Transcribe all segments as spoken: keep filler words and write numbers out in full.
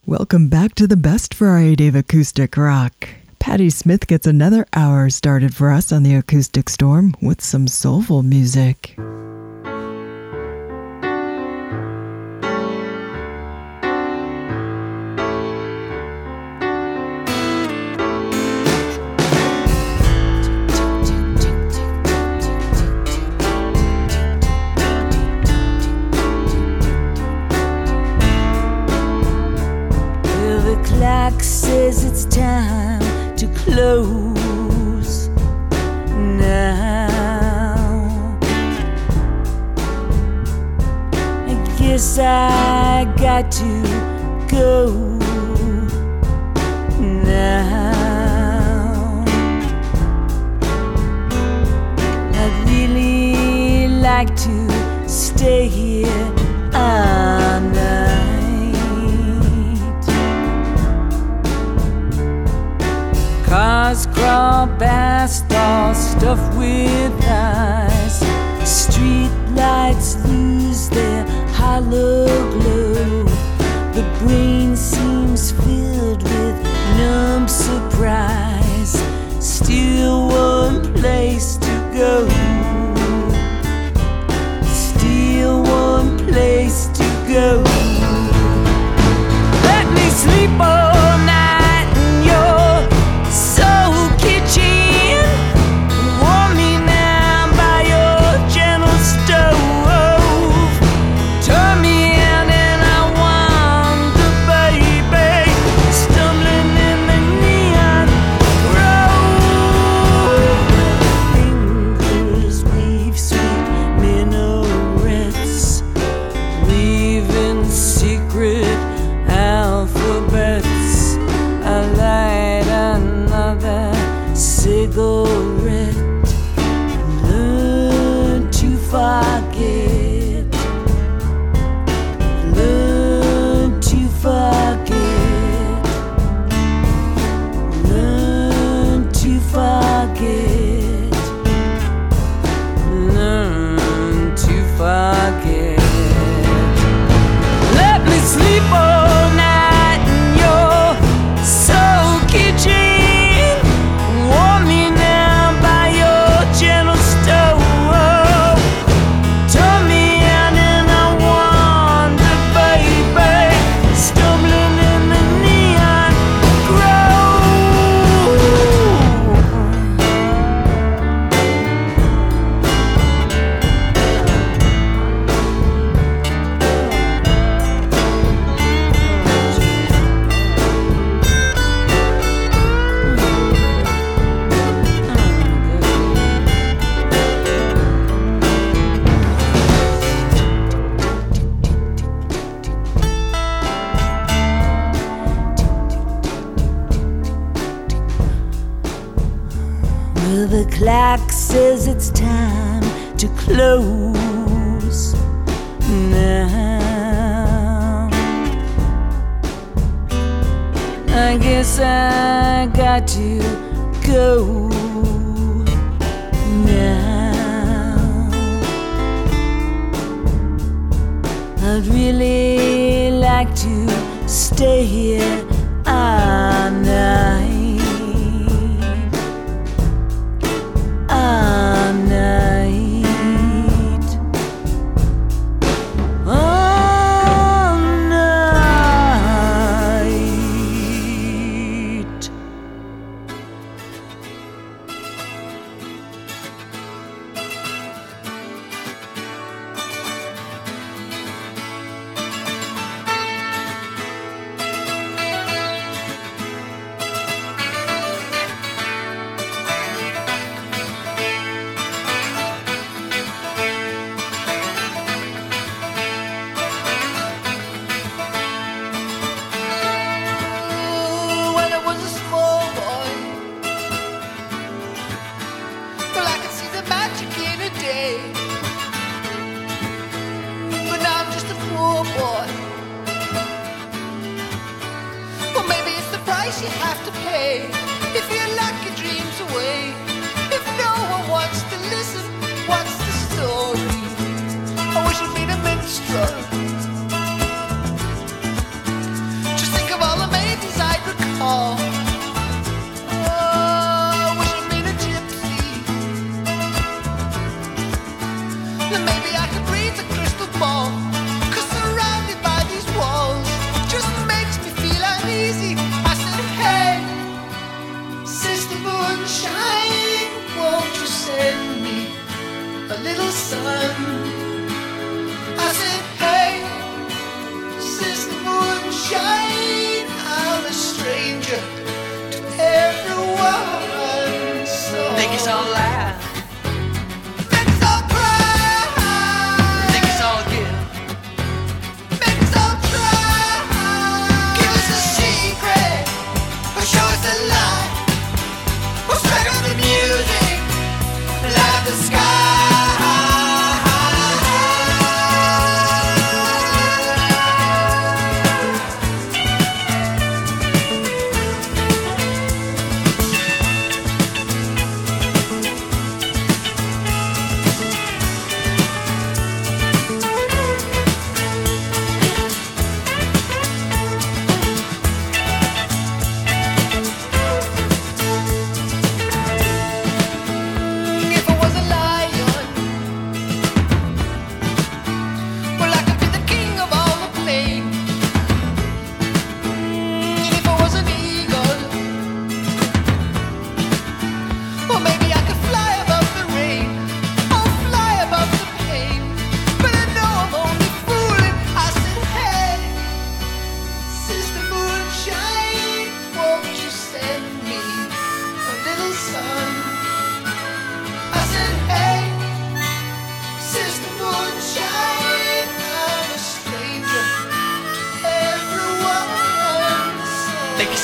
Welcome back to the best variety of acoustic rock. Patti Smith gets another hour started for us on the Acoustic Storm with some soulful music. Says it's time to close now. I guess I got to go now. I'd really like to stay here all night. Cars crawl past, all stuffed with ice. Street lights lose their hollow glow. The brain seems filled with numb surprise. Still one place to go. Still one place to go. Let me sleep all night in your soul kitchen. Warm me now by your gentle stove. Turn me in and I wander, baby, stumbling in the neon grove. Fingers weave sweet minarets, weaving secret alphabets. I light another cigarette. Learn to forget. Learn to forget. Learn to forget. Learn to forget. Let me sleep all night in your soul kitchen. Warm me now by your gentle stove. Turn me on and I wander, baby, stumbling in the neon Well, the clock says it's time to close now. I guess I got to go now. I'd really like to stay here all night. All night. All night. When I was a small boy, well, I could see the magic in a day. But now I'm just a poor boy. Well, maybe it's the price you have to pay if you lock your dreams away. If no one wants to listen, what's the story? I wish I'd been a minstrel. Just think of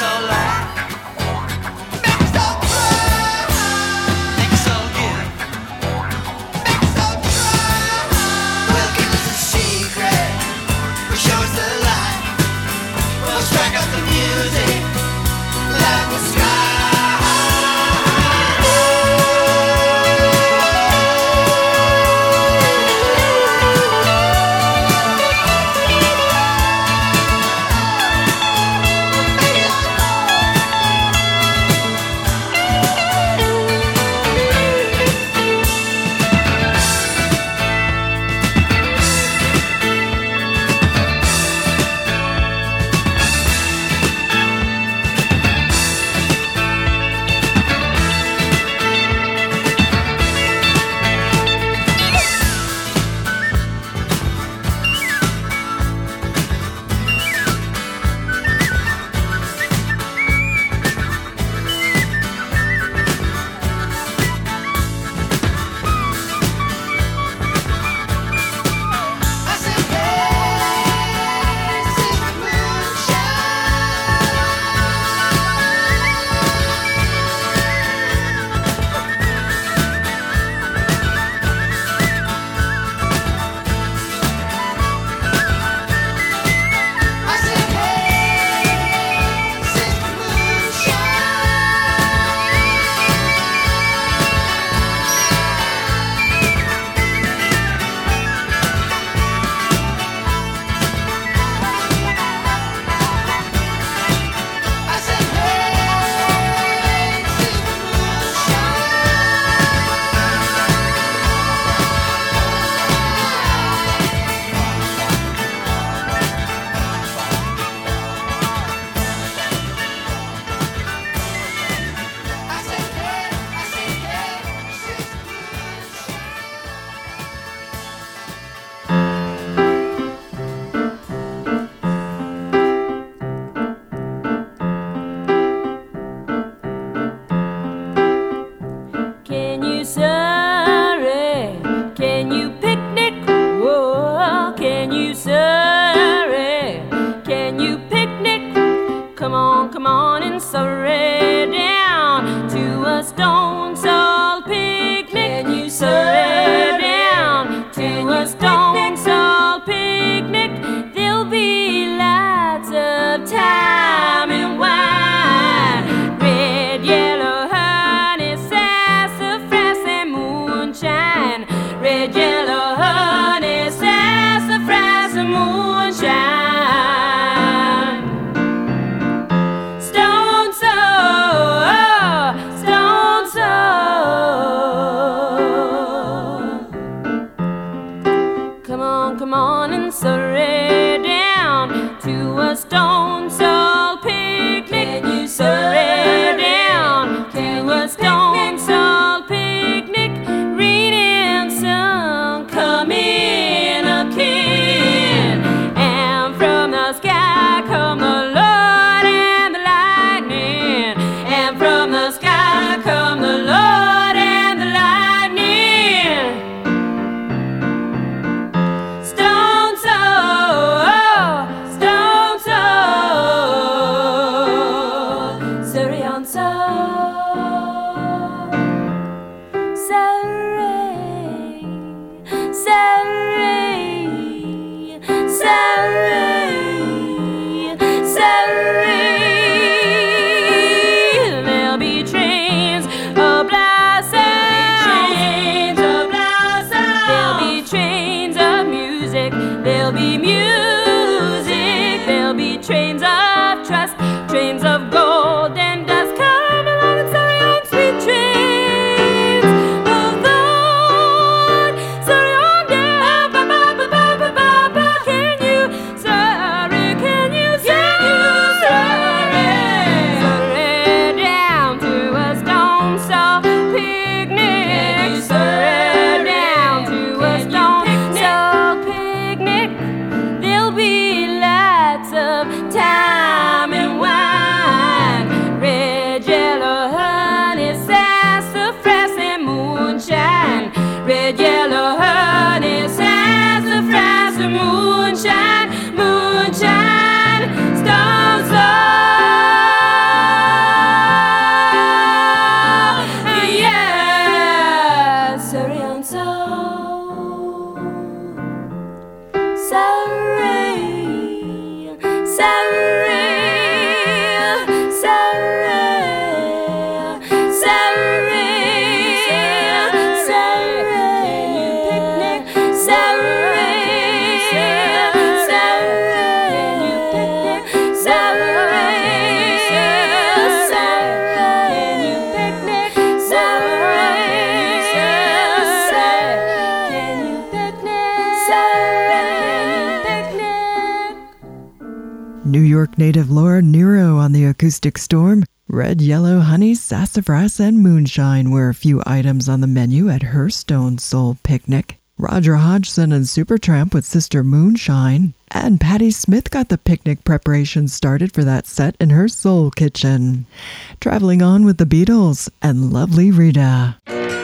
Stone Soul, Stone Soul. New York native Laura Nyro on the Acoustic Storm. Red, Yellow, Honey, Sassafras, and Moonshine were a few items on the menu at her Stone Soul picnic. Roger Hodgson and Supertramp with Sister Moonshine. And Patti Smith got the picnic preparations started for that set in her soul kitchen. Traveling on with the Beatles and Lovely Rita.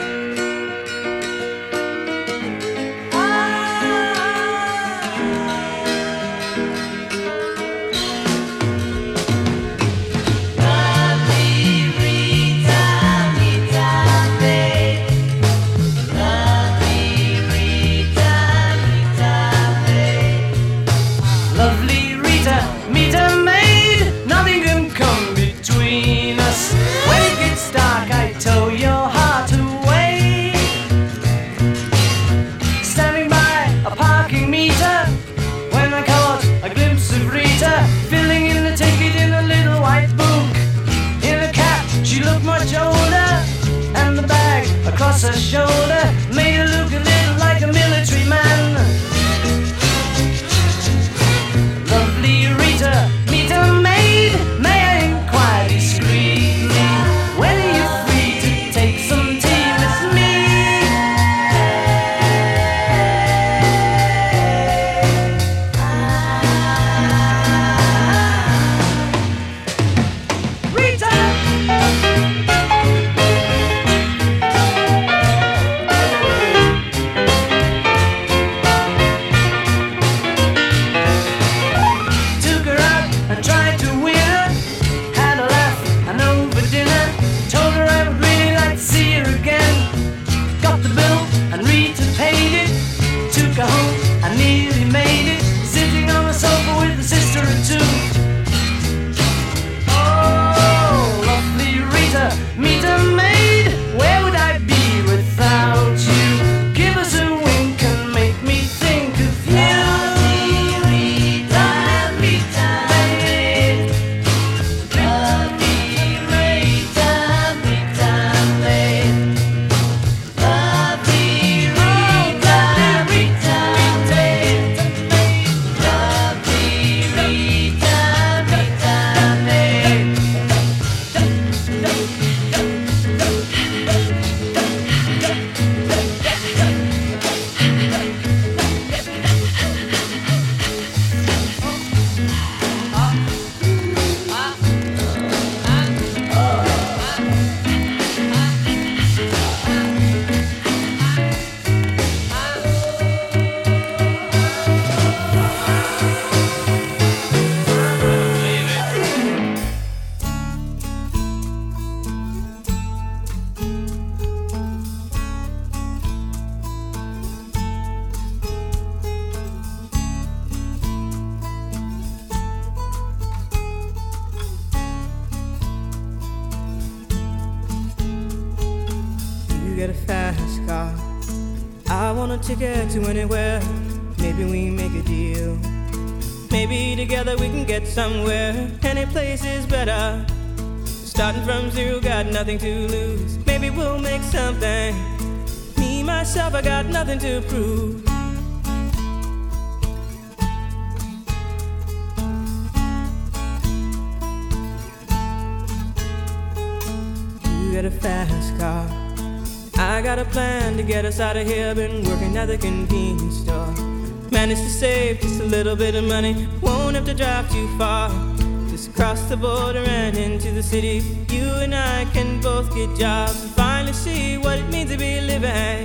Across her shoulder made her look a little like a military man. Lovely Rita, meet a maid. May I inquire discreetly, when are you free to take some tea with me? Get a fast car. I want a ticket to anywhere. Maybe we make a deal. Maybe together we can get somewhere. Any place is better. Starting from zero, got nothing to lose. Maybe we'll make something. Me, myself, I got nothing to prove. You get a fast car. I got a plan to get us out of here. Been working at the convenience store. Managed to save just a little bit of money. Won't have to drive too far. Just cross the border and into the city. You and I can both get jobs and finally see what it means to be living.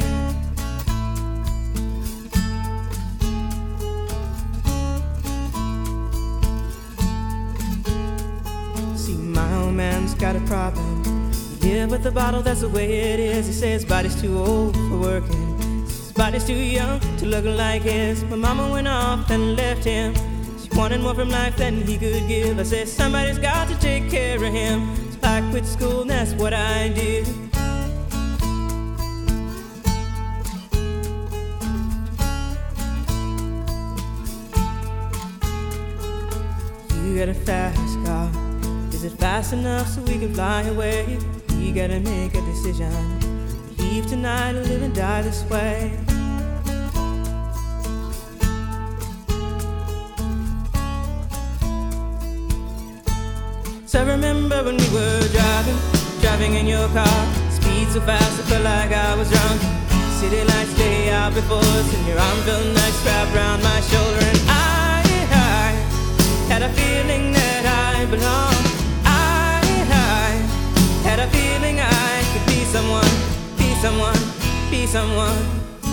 See, my old man's got a problem. Yeah, with the bottle, that's the way it is. He says his body's too old for working. His body's too young to look like his. My mama went off and left him. She wanted more from life than he could give. I said, somebody's got to take care of him. So I quit school and that's what I did. You got a fast car. Is it fast enough so we can fly away? We gotta make a decision. Leave tonight or live and die this way. So I remember when we were driving, driving in your car, speed so fast I felt like I was drunk. City lights lay out before us, and your arm felt nice wrapped around my shoulder. And I, I had a feeling that I belonged. I, I had a feeling I could be someone, be someone, be someone.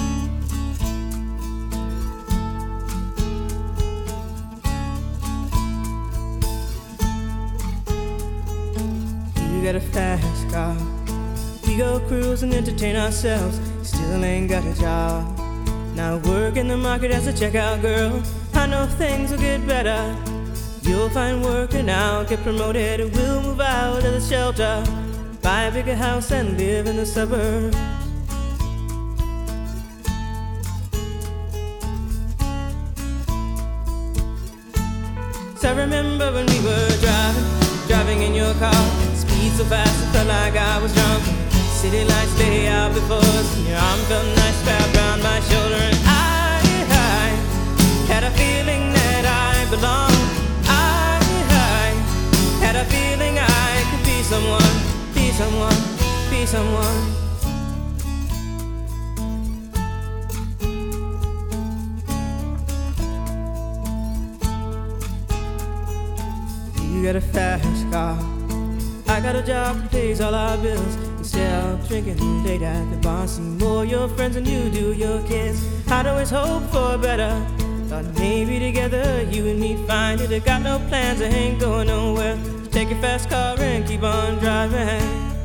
You got a fast car, we go cruise and entertain ourselves. Still ain't got a job. Now work in the market as a checkout girl. I know things will get better. You'll find work and I'll get promoted. We'll move out of the shelter, buy a bigger house and live in the suburbs. So I remember when we were driving, driving in your car, speed so fast I felt like I was drunk. City lights lay out before us, and your arm felt nice wrapped around my shoulder. And I, I had a feeling that I belonged. I, I had a feeling I could be someone, be someone, be someone. You got a fast car, I got a job that pays all our bills. Instead of drinking late at the bar, see more your friends than you do your kids. I'd always hope for better. Thought maybe together you and me find it. I got no plans, I ain't going nowhere. So take your fast car and keep on driving.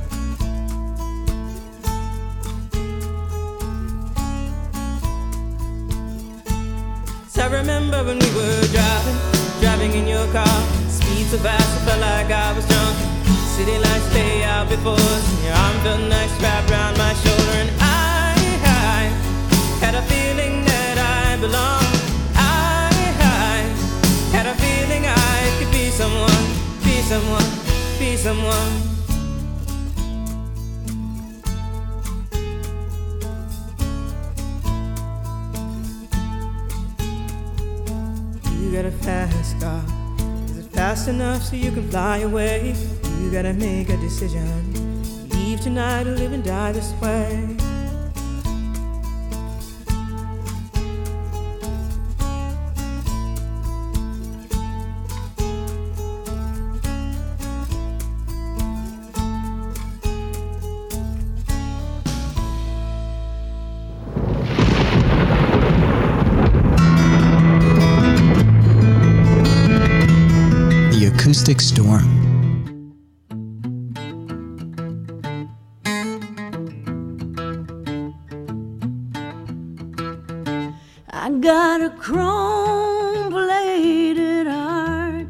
So I remember when we were driving, driving in your car, speed so fast I felt like I was drunk. City lights lay out before us, and your arm felt nice wrapped around my shoulder. And I, I had a feeling that I belonged. I, I had a feeling I could be someone, be someone, be someone. You got a fast car, is it fast enough so you can fly away? You gotta make a decision, leave tonight or live and die this way. The Acoustic Storm. I got a chrome-plated heart,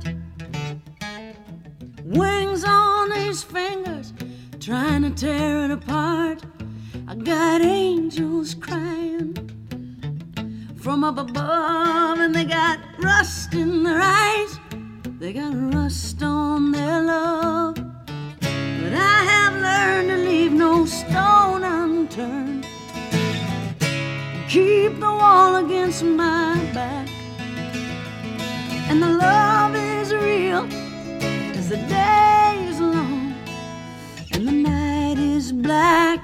wings on these fingers, trying to tear it apart. I got angels crying from up above, and they got rust in their eyes, they got rust on their love. But I have learned to leave no stone unturned, keep the wall against my back. And the love is real as the day is long and the night is black.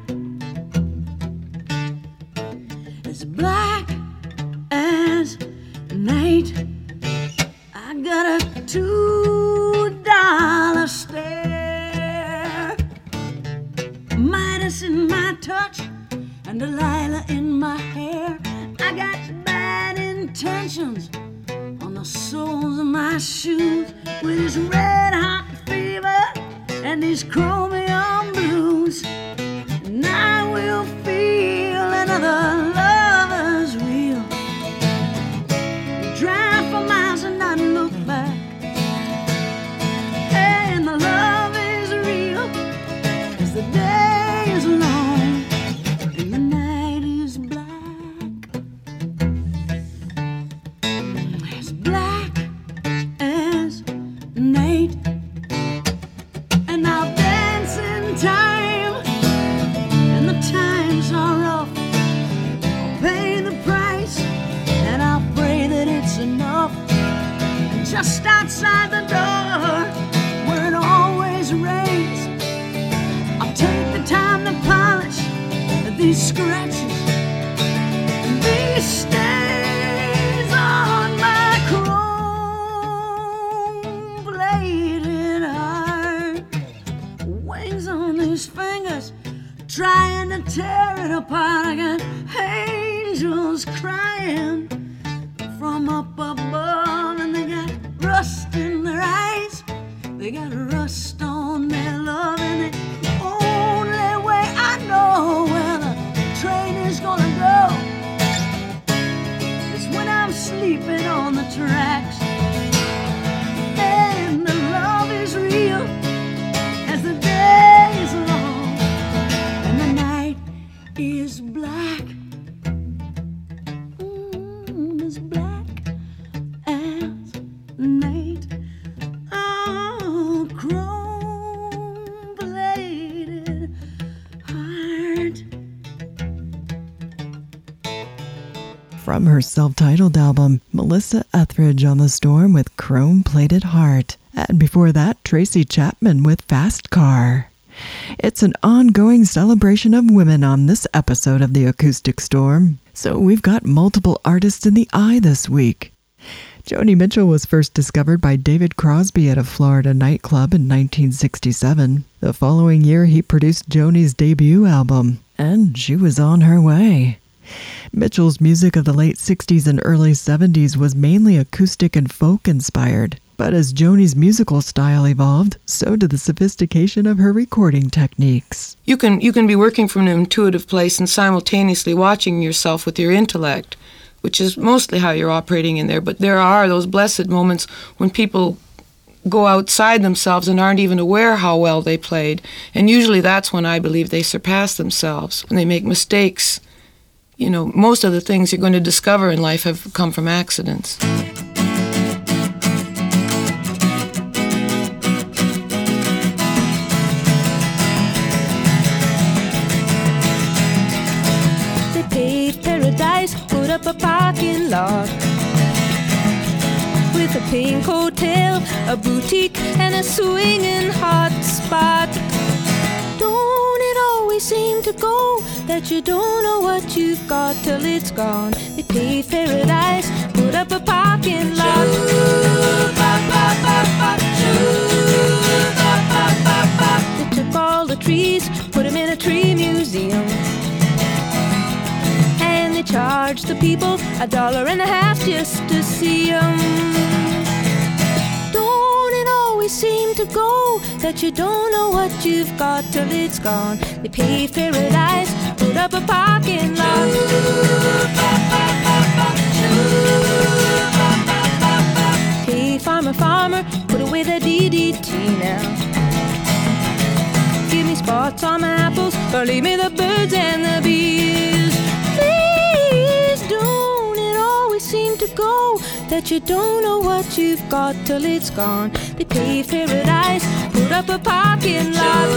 As black as night. I got a two dollar stare, Midas in my touch and Delilah in my hair. I got bad intentions on the soles of my shoes, with this red hot fever and these chromium blues. And I will feel another lover's wheel, drive for miles and not look back. And the love is real as the day is long and the night is black. As black as night. And I'll dance in time, and the times are rough. I'll pay the price, and I'll pray that it's enough. And just outside the door, where these rays. I'll take the time to polish these scratches, these stains on my chrome-bladed heart. Wings on these fingers, trying to tear it apart. I got angels crying from up above, and they got rust in their eyes, they got rust on their love, and the only way I know where the train is gonna go is when I'm sleeping on the tracks, and the love is real as the day is long and the night is black. Mm, as black as night. Oh, chrome-bladed heart. From her self-titled album, Melissa Etheridge on the Storm with Chrome-Plated Heart. And before that, Tracy Chapman with Fast Car. It's an ongoing celebration of women on this episode of The Acoustic Storm, so we've got multiple artists in the eye this week. Joni Mitchell was first discovered by David Crosby at a Florida nightclub in nineteen sixty-seven. The following year, he produced Joni's debut album, and she was on her way. Mitchell's music of the late sixties and early seventies was mainly acoustic and folk-inspired. But as Joni's musical style evolved, so did the sophistication of her recording techniques. You can you can be working from an intuitive place and simultaneously watching yourself with your intellect, which is mostly how you're operating in there. But there are those blessed moments when people go outside themselves and aren't even aware how well they played. And usually that's when I believe they surpass themselves, when they make mistakes. You know, most of the things you're going to discover in life have come from accidents. They paved paradise, put up a parking lot with a pink hotel, a boutique, and a swinging hot spot. Don't it always seem to go that you don't know what you've got till it's gone? They paved paradise, put up a parking lot. They took all the trees, put them in a tree museum, and they charged the people a dollar and a half just to see them. Don't it always seem to go that you don't know what you've got till it's gone? They paved paradise, put up a parking lot. Hey, farmer, farmer, put away the D D T now. Give me spots on my apples, or leave me the birds and the bees. Please, don't it always seem to go that you don't know what you've got till it's gone? They paved paradise, put up a parking lot.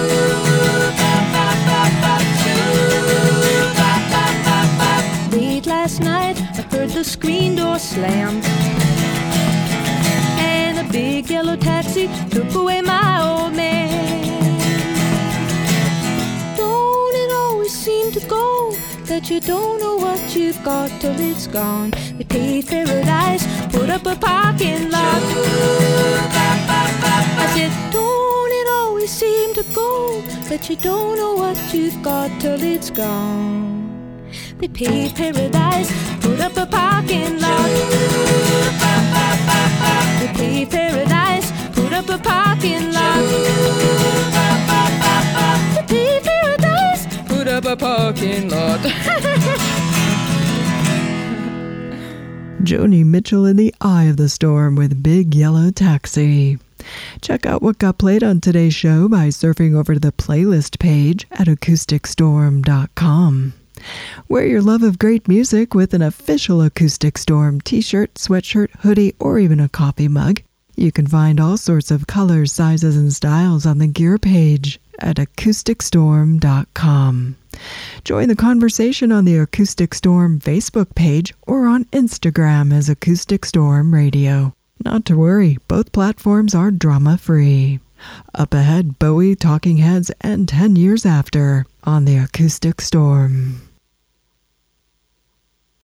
Late last night, I heard the screen door slam, and a big yellow taxi took away my old man. Don't it always seem to go that you don't know what you've got till it's gone? They paved paradise, put up a parking lot. I said, don't it always seem to go that you don't know what you've got till it's gone? They paved paradise, put up a parking lot. They paved paradise, put up a parking lot. They paved paradise, put up a parking lot. Joni Mitchell in the eye of the storm with Big Yellow Taxi. Check out what got played on today's show by surfing over to the playlist page at acoustic storm dot com. Wear your love of great music with an official Acoustic Storm t-shirt, sweatshirt, hoodie, or even a coffee mug. You can find all sorts of colors, sizes, and styles on the gear page at acoustic storm dot com. Join the conversation on the Acoustic Storm Facebook page or on Instagram as Acoustic Storm Radio. Not to worry, both platforms are drama-free. Up ahead, Bowie, Talking Heads, and ten years after on the Acoustic Storm.